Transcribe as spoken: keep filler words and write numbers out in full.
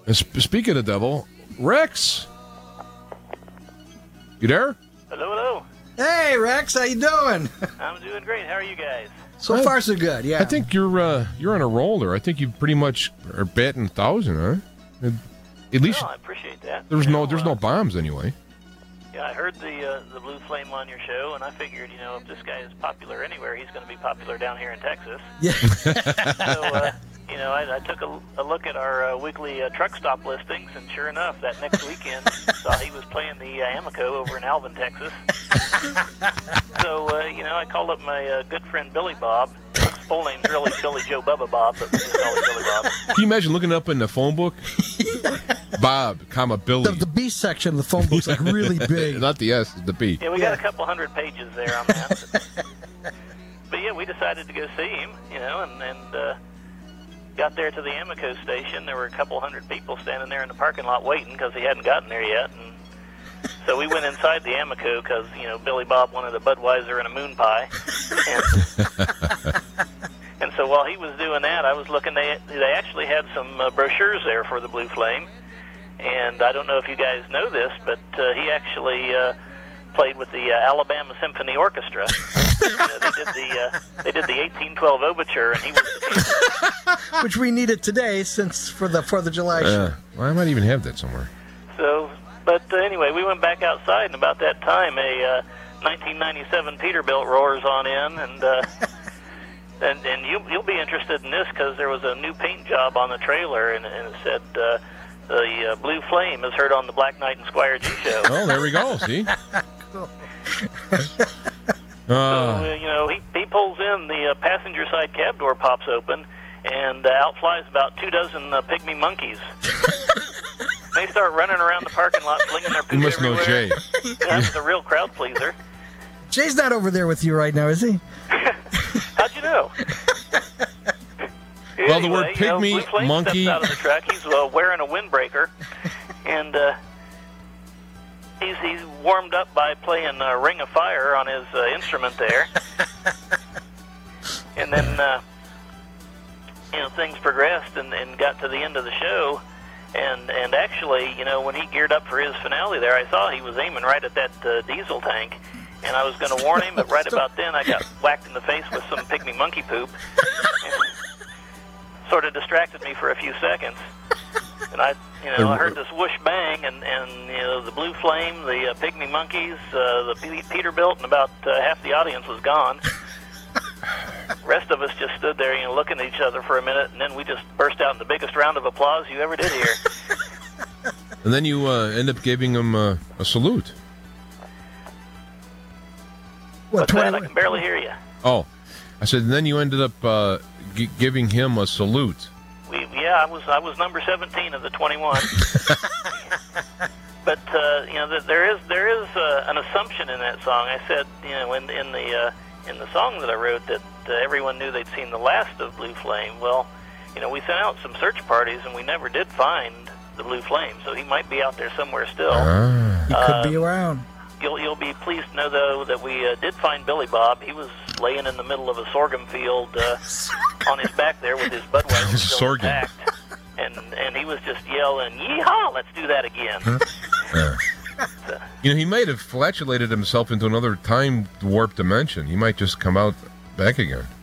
And sp- speaking of devil, Rex, you there? Hello, hello. Hey, Rex, how you doing? I'm doing great. How are you guys? So I, far, so good. Yeah. I think you're uh, you're on a roll there. I think you pretty much are batting a thousand, huh? At least well, I appreciate that. there's you no know, there's uh, no bombs anyway. Yeah, I heard the uh, the Blue Flame on your show, and I figured, you know, if this guy is popular anywhere, he's going to be popular down here in Texas. Yeah. so, uh, you know, I, I took a, a look at our uh, weekly uh, truck stop listings, and sure enough, that next weekend, saw he was playing the uh, Amoco over in Alvin, Texas. so, uh, you know, I called up my uh, good friend Billy Bob. His full name's really Billy Joe Bubba Bob, but we just call him Billy Bob. Can you imagine looking up in the phone book? Bob, comma, Billy. The, the B section of the phone book's like really big. Not the S, the B. Yeah, we got a couple hundred pages there on that. But, but yeah, we decided to go see him, you know, and, and uh, got there to the Amoco station. There were a couple hundred people standing there in the parking lot waiting because he hadn't gotten there yet. And so we went inside the Amoco because, you know, Billy Bob wanted a Budweiser and a moon pie. And, and so while he was doing that, I was looking. They, they actually had some uh, brochures there for the Blue Flame. And I don't know if you guys know this, but uh, he actually uh, played with the uh, Alabama Symphony Orchestra. you know, they did the uh, they did the eighteen twelve overture, and he was which we needed today since for the Fourth of July show. Uh, well, I might even have that somewhere. So, but uh, anyway, we went back outside, and about that time, a uh, nineteen ninety-seven Peterbilt roars on in, and uh, and and you you'll be interested in this because there was a new paint job on the trailer, and, and it said. Uh, The uh, Blue Flame is heard on the Black Knight and Squire G show. Oh, there we go. See? Cool. Uh, so, uh, you know, he, he pulls in, the uh, passenger side cab door pops open, and uh, out flies about two dozen uh, pygmy monkeys. They start running around the parking lot, flinging their you poop must everywhere. know Jay. That's the real crowd pleaser. Jay's not over there with you right now, is he? How'd you know? Well, the word Anyway, you know, pygmy, Blue Flame monkey- steps out of the truck. He's uh, wearing a windbreaker, and uh, he's he's warmed up by playing uh, Ring of Fire on his uh, instrument there. And then, uh, you know, things progressed and, and got to the end of the show. And and actually, you know, when he geared up for his finale there, I saw he was aiming right at that uh, diesel tank. And I was going to warn him, but right about then I got whacked in the face with some pygmy monkey poop. And sort of distracted me for a few seconds. And I, you know, I heard this whoosh bang, and, and you know, the Blue Flame, the uh, pygmy monkeys, uh, the P- Peterbilt, and about uh, half the audience was gone. Rest of us just stood there, you know, looking at each other for a minute, and then we just burst out in the biggest round of applause you ever did hear. And then you uh, end up giving him uh, a salute. What, What's that? I twenty can barely hear you. Oh, I said, and then you ended up uh, g- giving him a salute. We, yeah, I was I was number seventeen of the twenty-one. But uh, you know, there is there is uh, an assumption in that song. I said, you know, in in the uh, in the song that I wrote that uh, everyone knew they'd seen the last of Blue Flame. Well, you know, we sent out some search parties and we never did find the Blue Flame. So he might be out there somewhere still. Ah. He could be around. You'll you'll be pleased to know though that we uh, did find Billy Bob. He was laying in the middle of a sorghum field uh, on his back there with his Budweiser still Sorghum. intact, and and he was just yelling, "Yeehaw! Let's do that again." Yeah. You know, he might have flatulated himself into another time warp dimension. He might just come out back again.